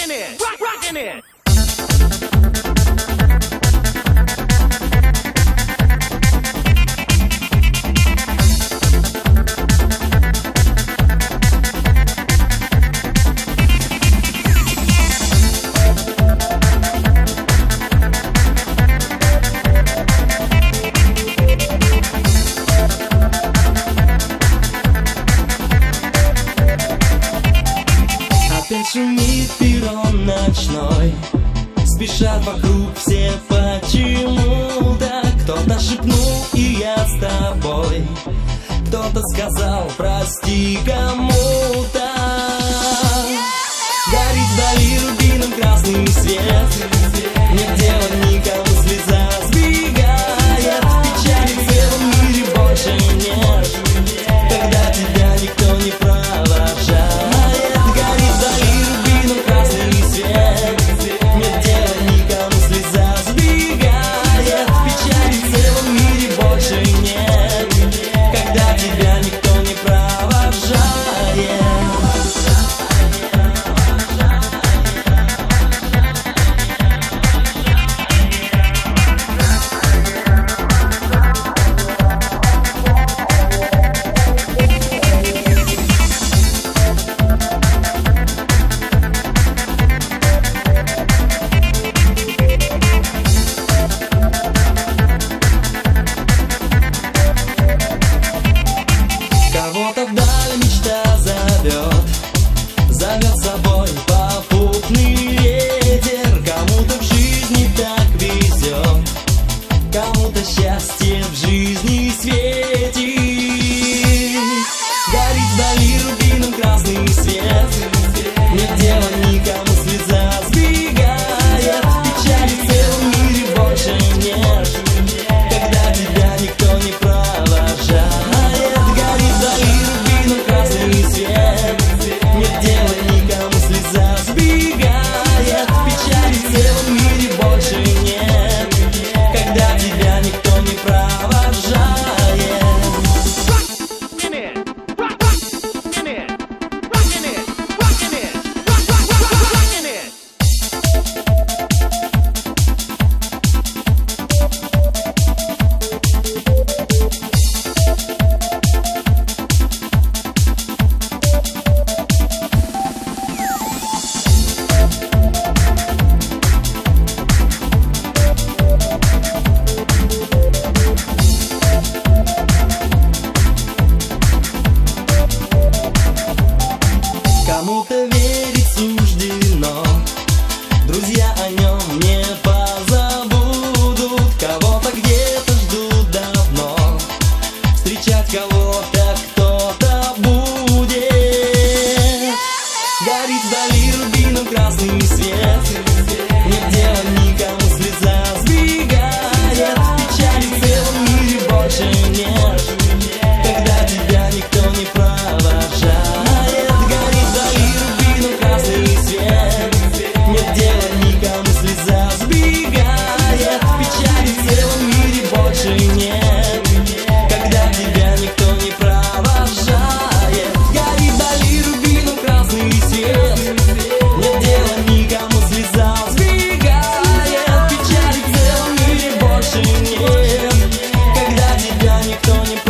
rocking it. Опять шумит перрон ночной, спешат вокруг все почему-то. Кто-то шепнул, и я с тобой, кто-то сказал прости кому-то. Горит вдали рубином красный свет, нет дела никому, слеза сбегает. Печали в целом мире больше нет, когда тебя никто не провожает. Кого-то вдаль мечта зовет, зовет с собой попутный ветер. Кому-то в жизни так везет, кому-то счастье в жизни светит. Горит вдали рубином красный свет, нет дела никому, слеза сбегает. Печали в целом мире больше нет, когда тебя никто не провожает. Нет дела никому, слеза сбегает. Печали в целом мире больше нет, когда тебя никто не провожает. Кому-то верить суждено, друзья о нем не позабудут. Кого-то где-то ждут давно, встречать кого-то кто-то будет. Горит вдали рубином красный свет, нет дела никому, слеза сбегает. Печали в целом мире больше нет, когда тебя никто не провожает. Нет дела никому, слеза сбегает. Печали в целом мире больше нет, когда тебя никто не провожает. Горит вдали рубином красный свет, нет дела никому, слеза сбегает. Печали в целом мире больше нет, когда тебя никто не провожает.